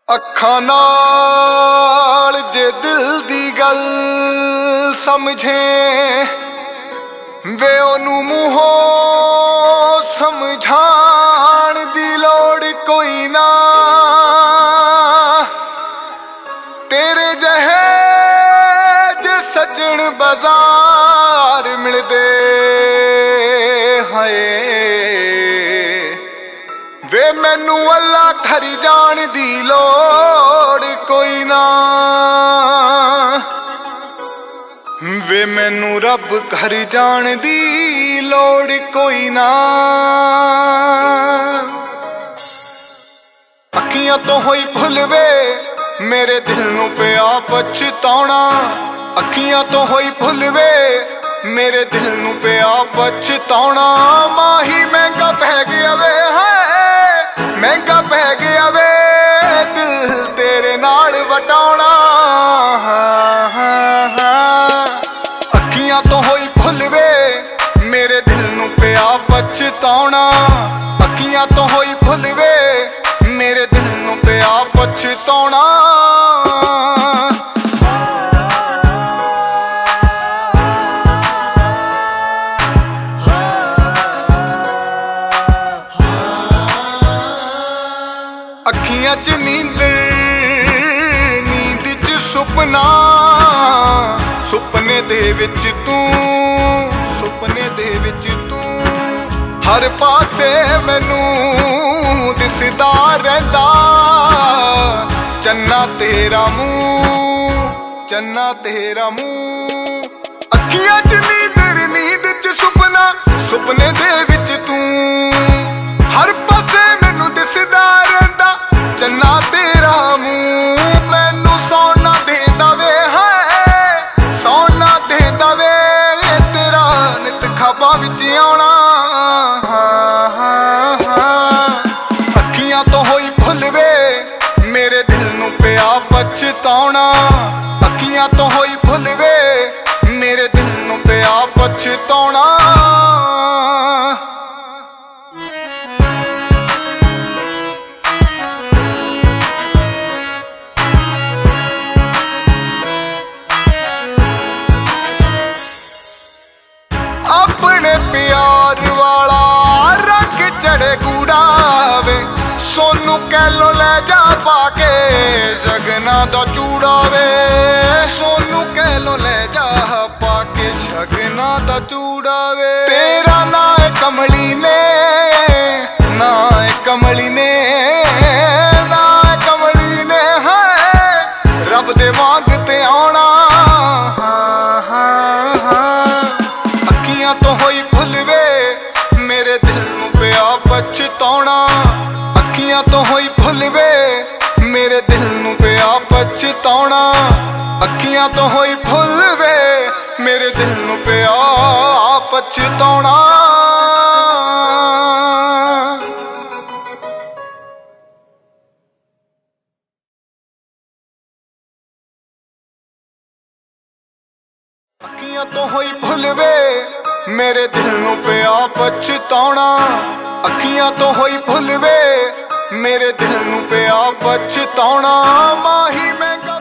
ਅੱਖਾਂ ਨਾਲ ਜੇ ਦਿਲ ਦੀ ਗੱਲ ਸਮਝੇ ਵੇ ਉਹਨੂੰ ਮੂੰਹੋਂ ਸਮਝਾਣ ਦੀ ਲੋੜ ਕੋਈ ਨਾ। ਤੇਰੇ ਜਿਹੇ ਜੇ ਸੱਜਣ ਬਾਜ਼ਾਰ ਮਿਲਦੇ ਹਾਏ ਵੇ ਮੈਨੂੰ ਅੱਲਾ ਘਰ ਜਾਣ ਦੀ ਲੋੜ ਕੋਈ ਨਾ। ਵੇ ਮੈਨੂੰ ਰੱਬ ਘਰ ਜਾਣ ਦੀ ਲੋੜ ਕੋਈ ਨਾ। ਅੱਖੀਆਂ ਤੋਂ ਹੋਈ ਭੁੱਲ ਵੇ ਮੇਰੇ ਦਿਲ ਨੂੰ ਪਿਆ ਪਛਤਾਉਣਾ। ਅੱਖੀਆਂ ਤੋਂ ਹੋਈ ਭੁੱਲ ਵੇ ਮੇਰੇ ਦਿਲ ਨੂੰ ਪਿਆ ਪਛਤਾਉਣਾ। ਮਾਹੀ ਮਹਿੰਗਾ ਪੈ ਗਿਆ ਵੇ ਮਹਿੰਗਾ ਪੈ ਗਿਆ ਵੇ ਦਿਲ ਤੇਰੇ ਨਾਲ ਵਟਾਉਣਾ। ਅੱਖੀਆਂ ਤੋਂ ਹੋਈ ਭੁੱਲ ਵੇ ਮੇਰੇ ਦਿਲ ਨੂੰ ਪਿਆ ਪਛਤਾਉਣਾ। ਅੱਖੀਆਂ ਤੋਂ ਹੋਈ ਭੁੱਲ ਵੇ ਮੇਰੇ ਦਿਲ ਨੂੰ ਪਿਆ ਪਛਤਾਉਣਾ। ਅੱਖੀਆਂ 'ਚ ਨੀਂਦ ਚ ਸੁਪਨਾ ਸੁਪਨੇ ਦੇ ਵਿੱਚ ਤੂੰ ਸੁਪਨੇ ਦੇ ਵਿੱਚ ਤੂੰ ਹਰ ਪਾਸੇ ਮੈਨੂੰ ਦਿਸਦਾ ਰਹਿੰਦਾ। ਚੰਨਾ ਤੇਰਾ ਮੂੰਹ ਚੰਨਾ ਤੇਰਾ ਮੂੰਹ। ਅੱਖੀਆਂ 'ਚ ਨੀਂਦ ਚ ਸੁਪਨਾ ਸੁਪਨੇ ਦੇ ਵਿੱਚ ਤੂੰ ਹਰ ਪਾਸੇ ਮੈਨੂੰ ਦਿਸਦਾ ਰਹਿੰਦਾ। ਚੰਨਾ ਤੇਰਾ ਮੂੰਹ ਮੈਨੂੰ ਸੌਣ ਨਾ ਦੇਂਦਾ ਵੇ ਸੌਣ ਨਾ ਦੇਂਦਾ ਵੇ ਤੇਰਾ ਨਿਤ ਖਾਬਾਂ ਵਿੱਚ ਆਉਣਾ। ਅੱਖੀਆਂ ਤੋਂ ਹੋਈ ਭੁੱਲ ਵੇ ਮੇਰੇ ਦਿਲ ਨੂੰ ਪਿਆ ਪਛਤਾਉਣਾ। ਅੱਖੀਆਂ ਤੋਂ ਹੋਈ ਭੁੱਲ ਵੇ ਮੇਰੇ ਦਿਲ ਨੂੰ ਪਿਆ ਪਛਤਾਉਣਾ। ਆਪਣੇ ਪਿਆਰ ਵਾਲਾ ਰੰਗ ਚੜੇ ਕੂੜਾ ਵੇ ਸੋਨੂੰ ਕਹਿ ਲੋ ਲੈ ਜਾ ਪਾ ਕੇ ਸ਼ਗਨਾਂ ਦਾ ਚੂੜਾ ਵੇ। ਸੋਨੂੰ ਕਹਿ ਲੋ ਲੈ ਜਾ ਪਾ ਕੇ ਸ਼ਗਨਾਂ ਦਾ ਚੂੜਾ ਵੇ। ਤੇਰਾ ਨਾਂ ਏ ਕਮਲੀ ਨੇ ਨਾਂ ਏ ਕਮਲੀ ਨੇ ਨਾਂ ਏ ਕਮਲੀ ਨੇ ਰੱਬ ਦੇ ਵਾਂਗ ਤੇ ਆਉਣਾ। ਅੱਖੀਆਂ ਤੋਂ ਹੋਈ ਭੁੱਲ ਵੇ ਮੇਰੇ ਦਿਲ ਨੂੰ ਪਿਆ ਪਛਤਾਉਣਾ। ਅੱਖੀਆਂ ਤੋਂ ਹੋਈ ਭੁੱਲ ਵੇ ਮੇਰੇ ਦਿਲ ਨੂੰ ਪਿਆ ਪਛਤਾਉਣਾ। ਅੱਖੀਆਂ ਤੋਂ ਹੋਈ ਭੁੱਲ ਵੇ ਮੇਰੇ ਦਿਲ ਨੂੰ ਪਿਆ ਪਛਤਾਉਣਾ। ਅੱਖੀਆਂ ਤੋਂ ਹੋਈ ਭੁੱਲ ਵੇ ਮੇਰੇ ਦਿਲ ਨੂੰ ਪਿਆ ਪਛਤਾਉਣਾ। ਅੱਖੀਆਂ ਤੋਂ ਹੋਈ ਭੁੱਲ ਵੇ ਮੇਰੇ ਦਿਲ ਨੂੰ ਪਿਆ ਪਛਤਾਉਣਾ। ਮਾਹੀ ਮਹਿੰਗਾ